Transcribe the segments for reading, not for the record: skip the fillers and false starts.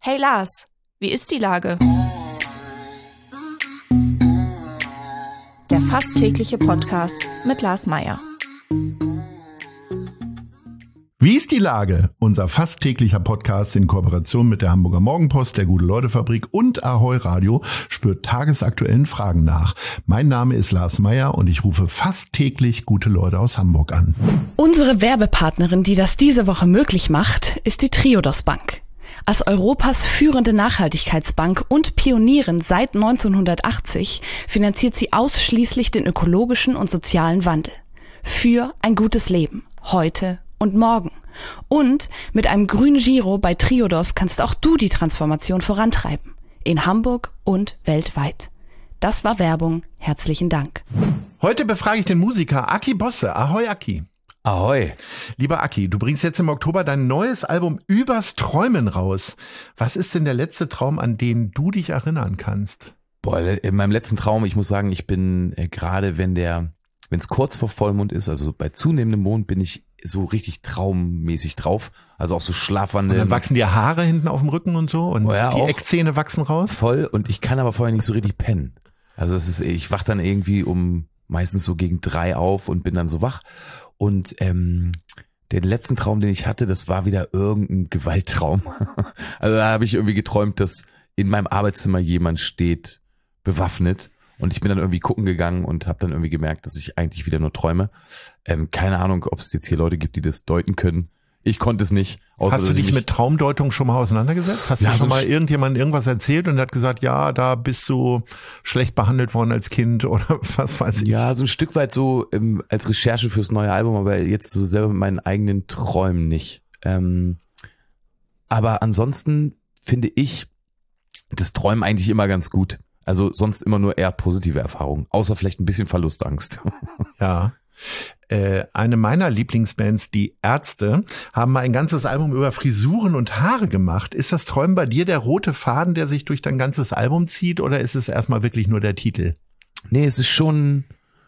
Hey Lars, wie ist die Lage? Der fast tägliche Podcast mit Lars Meyer. Wie ist die Lage? Unser fast täglicher Podcast in Kooperation mit der Hamburger Morgenpost, der Gute-Leute-Fabrik und Ahoi Radio spürt tagesaktuellen Fragen nach. Mein Name ist Lars Meyer und ich rufe fast täglich gute Leute aus Hamburg an. Unsere Werbepartnerin, die das diese Woche möglich macht, ist die Triodos Bank. Als Europas führende Nachhaltigkeitsbank und Pionierin seit 1980 finanziert sie ausschließlich den ökologischen und sozialen Wandel. Für ein gutes Leben, heute und morgen. Und mit einem grünen Giro bei Triodos kannst auch du die Transformation vorantreiben. In Hamburg und weltweit. Das war Werbung. Herzlichen Dank. Heute befrage ich den Musiker Aki Bosse. Ahoi Aki. Ahoi. Lieber Aki, du bringst jetzt im Oktober dein neues Album Übers Träumen raus. Was ist denn der letzte Traum, an den du dich erinnern kannst? Boah, in meinem letzten Traum, ich muss sagen, ich bin gerade, wenn es kurz vor Vollmond ist, also bei zunehmendem Mond, bin ich so richtig traummäßig drauf. Also auch so Schlafwandeln. Und dann wachsen dir Haare hinten auf dem Rücken und so und die auch Eckzähne wachsen raus? Voll, und ich kann aber vorher nicht so richtig pennen. Also ich wach dann irgendwie meistens so gegen 3 auf und bin dann so wach. Und den letzten Traum, den ich hatte, das war wieder irgendein Gewalttraum. Also da habe ich irgendwie geträumt, dass in meinem Arbeitszimmer jemand steht, bewaffnet. Und ich bin dann irgendwie gucken gegangen und habe dann irgendwie gemerkt, dass ich eigentlich wieder nur träume. Keine Ahnung, ob es jetzt hier Leute gibt, die das deuten können. Ich konnte es nicht. Hast du dich mit Traumdeutung schon mal auseinandergesetzt? Hast du schon mal irgendjemandem irgendwas erzählt und der hat gesagt, ja, da bist du schlecht behandelt worden als Kind oder was weiß ich? Ja, so ein Stück weit so als Recherche fürs neue Album, aber jetzt so selber mit meinen eigenen Träumen nicht. Aber ansonsten finde ich das Träumen eigentlich immer ganz gut. Also sonst immer nur eher positive Erfahrungen, außer vielleicht ein bisschen Verlustangst. Ja. Eine meiner Lieblingsbands, die Ärzte, haben mal ein ganzes Album über Frisuren und Haare gemacht. Ist das Träumen bei dir der rote Faden, der sich durch dein ganzes Album zieht, oder ist es erstmal wirklich nur der Titel? Nee, es ist schon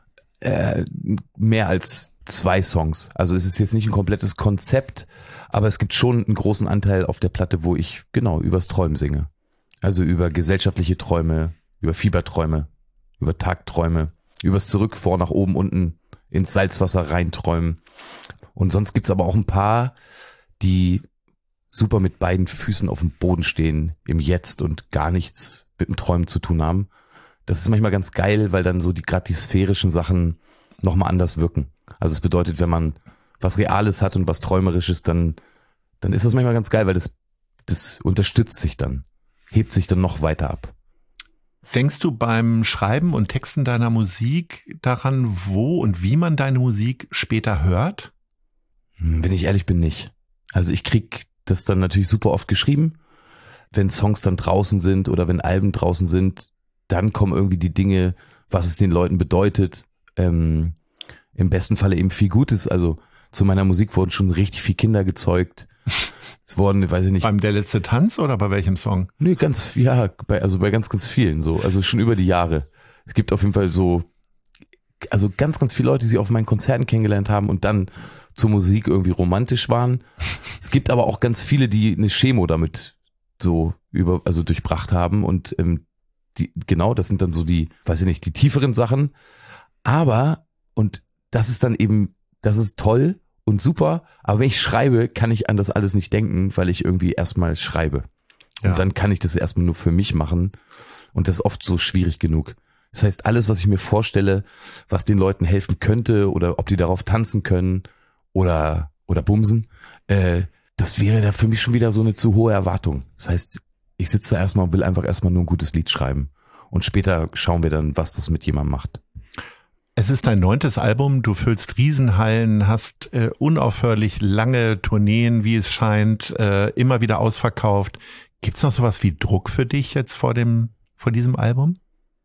mehr als 2 Songs. Also es ist jetzt nicht ein komplettes Konzept, aber es gibt schon einen großen Anteil auf der Platte, wo ich genau übers Träumen singe. Also über gesellschaftliche Träume, über Fieberträume, über Tagträume, übers Zurück, vor, nach oben, unten ins Salzwasser reinträumen. Und sonst gibt's aber auch ein paar, die super mit beiden Füßen auf dem Boden stehen, im Jetzt und gar nichts mit dem Träumen zu tun haben. Das ist manchmal ganz geil, weil dann so gerade die sphärischen Sachen nochmal anders wirken. Also es bedeutet, wenn man was Reales hat und was Träumerisches, dann ist das manchmal ganz geil, weil das unterstützt sich dann, hebt sich dann noch weiter ab. Denkst du beim Schreiben und Texten deiner Musik daran, wo und wie man deine Musik später hört? Wenn ich ehrlich bin, nicht. Also ich krieg das dann natürlich super oft geschrieben. Wenn Songs dann draußen sind oder wenn Alben draußen sind, dann kommen irgendwie die Dinge, was es den Leuten bedeutet. Im besten Falle eben viel Gutes. Also zu meiner Musik wurden schon richtig viele Kinder gezeugt. Es wurden, weiß ich nicht. Beim Der letzte Tanz oder bei welchem Song? Nee, bei ganz, ganz vielen so. Also schon über die Jahre. Es gibt auf jeden Fall also ganz, ganz viele Leute, die sich auf meinen Konzerten kennengelernt haben und dann zur Musik irgendwie romantisch waren. Es gibt aber auch ganz viele, die eine Chemo damit durchbracht haben und das sind dann so die, weiß ich nicht, die tieferen Sachen. Aber, und das ist dann eben, das ist toll und super, aber wenn ich schreibe, kann ich an das alles nicht denken, weil ich irgendwie erstmal schreibe. Und dann kann ich das erstmal nur für mich machen und das ist oft so schwierig genug. Das heißt, alles, was ich mir vorstelle, was den Leuten helfen könnte oder ob die darauf tanzen können oder bumsen, das wäre da für mich schon wieder so eine zu hohe Erwartung. Das heißt, ich sitze da erstmal und will einfach erstmal nur ein gutes Lied schreiben und später schauen wir dann, was das mit jemandem macht. Es ist dein 9. Album, du füllst Riesenhallen, hast unaufhörlich lange Tourneen, wie es scheint, immer wieder ausverkauft. Gibt's noch sowas wie Druck für dich jetzt vor diesem Album?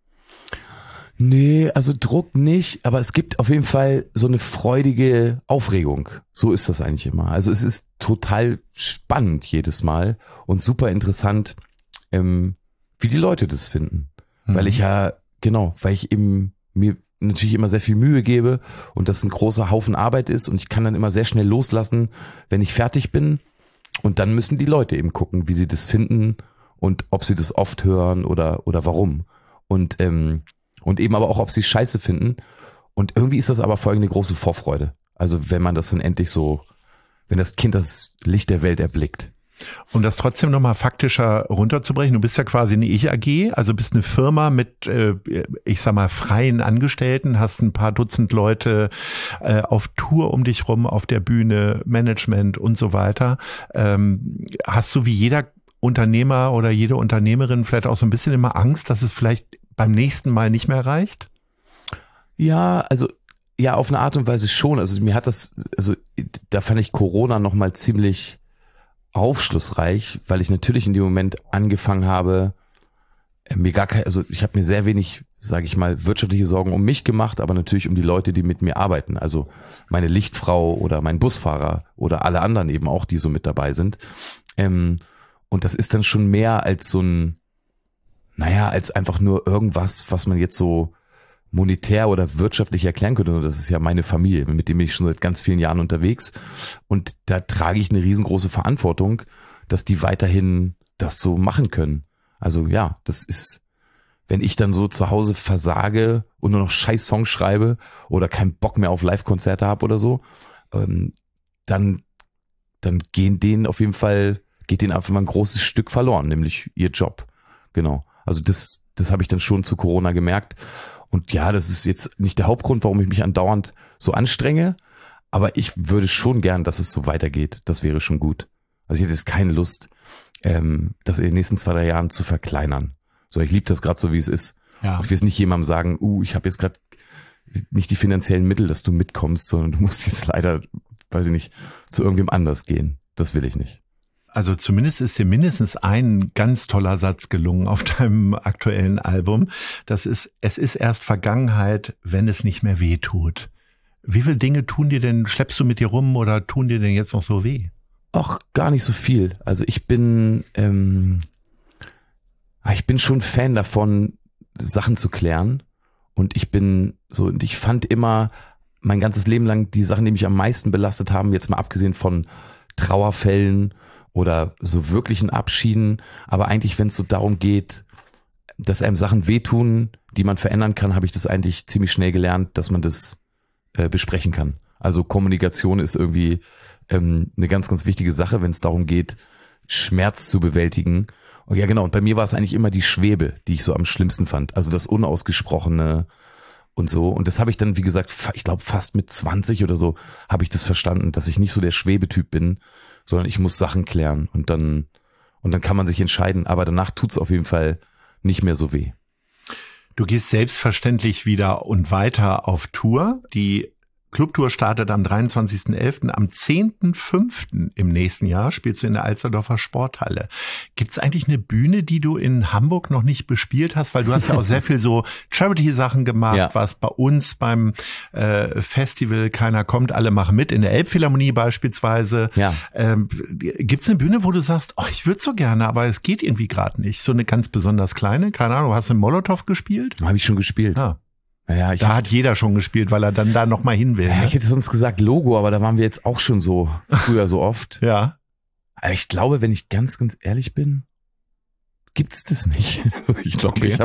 Nee, also Druck nicht, aber es gibt auf jeden Fall so eine freudige Aufregung. So ist das eigentlich immer. Also es ist total spannend jedes Mal und super interessant, wie die Leute das finden. Weil ich eben mir natürlich immer sehr viel Mühe gebe und das ein großer Haufen Arbeit ist und ich kann dann immer sehr schnell loslassen, wenn ich fertig bin Und dann müssen die Leute eben gucken, wie sie das finden und ob sie das oft hören oder warum. Und eben aber auch, ob sie Scheiße finden. Und irgendwie ist das aber vor allem eine große Vorfreude. Also wenn man das dann endlich so, wenn das Kind das Licht der Welt erblickt. Um das trotzdem nochmal faktischer runterzubrechen, du bist ja quasi eine Ich-AG, also bist eine Firma mit, ich sag mal, freien Angestellten, hast ein paar Dutzend Leute auf Tour um dich rum, auf der Bühne, Management und so weiter. Hast du wie jeder Unternehmer oder jede Unternehmerin vielleicht auch so ein bisschen immer Angst, dass es vielleicht beim nächsten Mal nicht mehr reicht? Ja, also ja, auf eine Art und Weise schon. Also mir hat das, also da fand ich Corona nochmal ziemlich aufschlussreich, weil ich natürlich in dem Moment angefangen habe, ich habe mir sehr wenig, sage ich mal, wirtschaftliche Sorgen um mich gemacht, aber natürlich um die Leute, die mit mir arbeiten. Also meine Lichtfrau oder mein Busfahrer oder alle anderen eben auch, die so mit dabei sind. Und das ist dann schon mehr als als einfach nur irgendwas, was man jetzt so monetär oder wirtschaftlich erklären könnte. Das ist ja meine Familie, mit dem bin ich schon seit ganz vielen Jahren unterwegs. Und da trage ich eine riesengroße Verantwortung, dass die weiterhin das so machen können. Also ja, das ist, wenn ich dann so zu Hause versage und nur noch scheiß Songs schreibe oder keinen Bock mehr auf Live-Konzerte habe oder so, dann geht denen einfach mal ein großes Stück verloren, nämlich ihr Job. Genau. Also das habe ich dann schon zu Corona gemerkt. Und ja, das ist jetzt nicht der Hauptgrund, warum ich mich andauernd so anstrenge, aber ich würde schon gern, dass es so weitergeht. Das wäre schon gut. Also ich hätte jetzt keine Lust, das in den nächsten 2-3 Jahren zu verkleinern. So, ich liebe das gerade so, wie es ist. Ja. Ich will jetzt nicht jemandem sagen, ich habe jetzt gerade nicht die finanziellen Mittel, dass du mitkommst, sondern du musst jetzt leider, weiß ich nicht, zu irgendwem anders gehen. Das will ich nicht. Also zumindest ist dir mindestens ein ganz toller Satz gelungen auf deinem aktuellen Album. Es ist erst Vergangenheit, wenn es nicht mehr weh tut. Wie viele Dinge schleppst du mit dir rum oder tun dir denn jetzt noch so weh? Ach, gar nicht so viel. Also ich bin schon Fan davon, Sachen zu klären. Und ich fand immer mein ganzes Leben lang die Sachen, die mich am meisten belastet haben, jetzt mal abgesehen von Trauerfällen oder so wirklichen Abschieden, aber eigentlich, wenn es so darum geht, dass einem Sachen wehtun, die man verändern kann, habe ich das eigentlich ziemlich schnell gelernt, dass man das besprechen kann. Also Kommunikation ist irgendwie eine ganz, ganz wichtige Sache, wenn es darum geht, Schmerz zu bewältigen. Und ja, genau, und bei mir war es eigentlich immer die Schwebe, die ich so am schlimmsten fand. Also das Unausgesprochene und so. Und das habe ich dann, wie gesagt, ich glaube fast mit 20 oder so, habe ich das verstanden, dass ich nicht so der Schwebetyp bin, sondern ich muss Sachen klären und dann kann man sich entscheiden, aber danach tut's auf jeden Fall nicht mehr so weh. Du gehst selbstverständlich wieder und weiter auf Tour. Die Clubtour startet am 23.11. Am 10.05. im nächsten Jahr spielst du in der Alsterdorfer Sporthalle. Gibt es eigentlich eine Bühne, die du in Hamburg noch nicht bespielt hast? Weil du hast ja auch sehr viel so Charity-Sachen gemacht, ja. Warst bei uns beim Festival Keiner kommt, alle machen mit, in der Elbphilharmonie beispielsweise. Ja. Gibt es eine Bühne, wo du sagst, ich würde so gerne, aber es geht irgendwie gerade nicht? So eine ganz besonders kleine? Keine Ahnung, hast du in Molotow gespielt? Habe ich schon gespielt. Ja. Ja, da hat jeder schon gespielt, weil er dann da noch mal hin will. Ja, ne? Ich hätte sonst gesagt Logo, aber da waren wir jetzt auch schon so früher so oft. Ja. Aber ich glaube, wenn ich ganz, ganz ehrlich bin, gibt's das nicht. Ich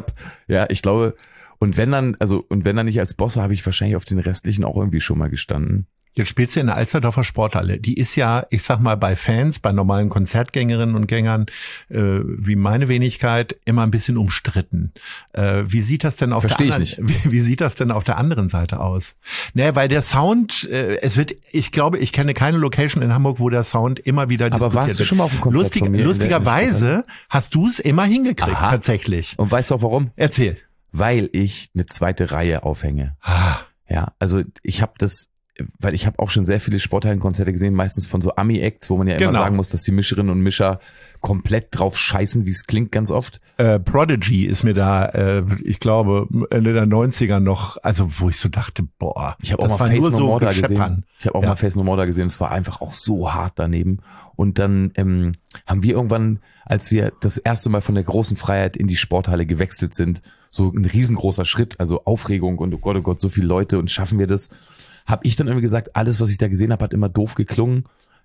glaube, und wenn dann nicht als Bosse, habe ich wahrscheinlich auf den restlichen auch irgendwie schon mal gestanden. Jetzt spielst du in der Alsterdorfer Sporthalle. Die ist ja, ich sag mal, bei Fans, bei normalen Konzertgängerinnen und Gängern, wie meine Wenigkeit, immer ein bisschen umstritten. Wie sieht das denn auf wie sieht das denn auf der anderen Seite aus? Naja, weil der Sound, ich glaube, ich kenne keine Location in Hamburg, wo der Sound immer wieder diskutiert wird. Aber warst du schon mal auf dem Konzert von mir? Lustigerweise hast du es immer hingekriegt, tatsächlich. Und weißt du auch warum? Erzähl. Weil ich eine zweite Reihe aufhänge. Ja, also ich habe auch schon sehr viele Sporthallenkonzerte gesehen, meistens von so Ami-Acts, wo man ja immer sagen muss, dass die Mischerinnen und Mischer komplett drauf scheißen, wie es klingt ganz oft. Prodigy ist mir da, ich glaube, Ende der 90er noch, also wo ich so dachte, ich habe auch mal Face No More da gesehen. Ich habe auch mal Face No More da gesehen, es war einfach auch so hart daneben. Und dann haben wir irgendwann, als wir das erste Mal von der großen Freiheit in die Sporthalle gewechselt sind, so ein riesengroßer Schritt, also Aufregung und oh Gott, so viele Leute und schaffen wir das, habe ich dann irgendwie gesagt, alles, was ich da gesehen habe, hat immer doof geklungen.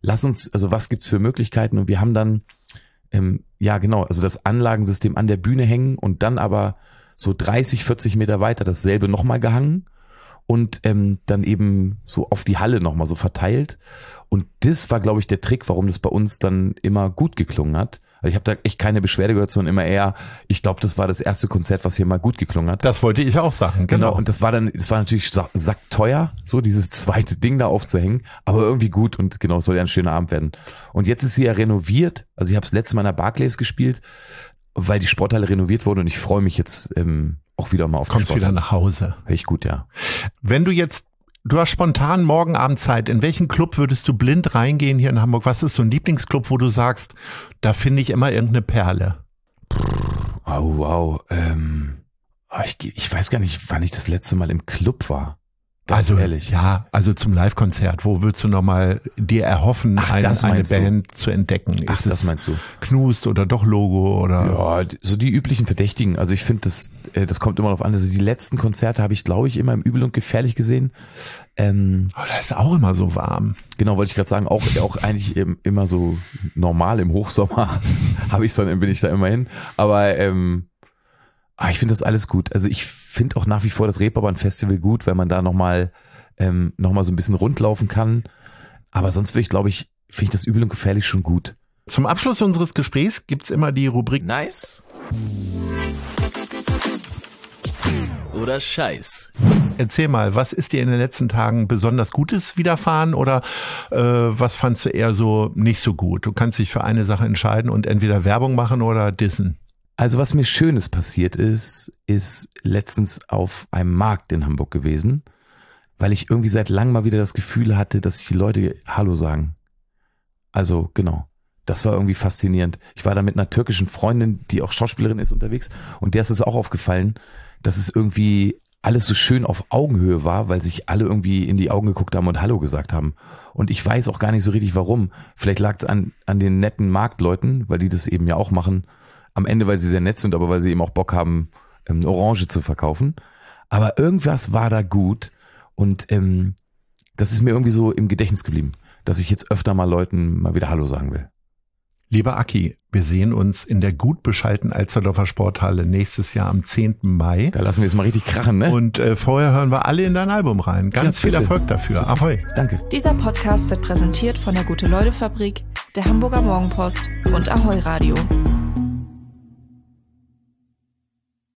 was gibt's für Möglichkeiten? Und wir haben dann, also das Anlagensystem an der Bühne hängen und dann aber so 30, 40 Meter weiter dasselbe nochmal gehangen und dann eben so auf die Halle nochmal so verteilt. Und das war, glaube ich, der Trick, warum das bei uns dann immer gut geklungen hat. Also ich habe da echt keine Beschwerde gehört, sondern immer eher, ich glaube, das war das erste Konzert, was hier mal gut geklungen hat. Das wollte ich auch sagen, genau. Und das war natürlich sackteuer, so dieses zweite Ding da aufzuhängen, aber irgendwie gut und genau, es soll ja ein schöner Abend werden. Und jetzt ist sie ja renoviert, also ich habe das letzte Mal in der Barclays gespielt, weil die Sporthalle renoviert wurde und ich freue mich jetzt auch wieder mal auf die Kommst wieder nach Hause. Echt gut, ja. Wenn du hast spontan morgen Abend Zeit. In welchen Club würdest du blind reingehen hier in Hamburg? Was ist so ein Lieblingsclub, wo du sagst, da finde ich immer irgendeine Perle? Wow. Ich weiß gar nicht, wann ich das letzte Mal im Club war. Ganz ehrlich. Ja, also zum Live-Konzert. Wo willst du nochmal dir erhoffen, eine Band zu entdecken? Ist das meinst du? Knust oder doch Logo oder? Ja, so die üblichen Verdächtigen. Also ich finde, das kommt immer darauf an. Also die letzten Konzerte habe ich, glaube ich, immer im Übel und Gefährlich gesehen. Da ist auch immer so warm. Genau, wollte ich gerade sagen. Auch eigentlich immer so normal im Hochsommer bin ich da immer hin. Aber ich finde das alles gut. Also ich finde auch nach wie vor das Reeperbahn-Festival gut, weil man da nochmal so ein bisschen rundlaufen kann. Aber sonst finde ich das Übel und Gefährlich schon gut. Zum Abschluss unseres Gesprächs gibt's immer die Rubrik Nice oder Scheiß. Erzähl mal, was ist dir in den letzten Tagen besonders Gutes widerfahren oder was fandst du eher so nicht so gut? Du kannst dich für eine Sache entscheiden und entweder Werbung machen oder dissen. Also was mir Schönes passiert ist letztens auf einem Markt in Hamburg gewesen, weil ich irgendwie seit langem mal wieder das Gefühl hatte, dass sich die Leute Hallo sagen. Also genau, das war irgendwie faszinierend. Ich war da mit einer türkischen Freundin, die auch Schauspielerin ist, unterwegs und der ist es auch aufgefallen, dass es irgendwie alles so schön auf Augenhöhe war, weil sich alle irgendwie in die Augen geguckt haben und Hallo gesagt haben. Und ich weiß auch gar nicht so richtig warum. Vielleicht lag es an den netten Marktleuten, weil die das eben ja auch machen. Am Ende, weil sie sehr nett sind, aber weil sie eben auch Bock haben, eine Orange zu verkaufen. Aber irgendwas war da gut und das ist mir irgendwie so im Gedächtnis geblieben, dass ich jetzt öfter mal Leuten mal wieder Hallo sagen will. Lieber Aki, wir sehen uns in der gut beschallten Alsterdorfer Sporthalle nächstes Jahr am 10. Mai. Da lassen wir es mal richtig krachen, ne? Und vorher hören wir alle in dein Album rein. Ganz viel Erfolg dafür. So. Ahoi. Danke. Dieser Podcast wird präsentiert von der Gute-Leute-Fabrik, der Hamburger Morgenpost und Ahoi Radio.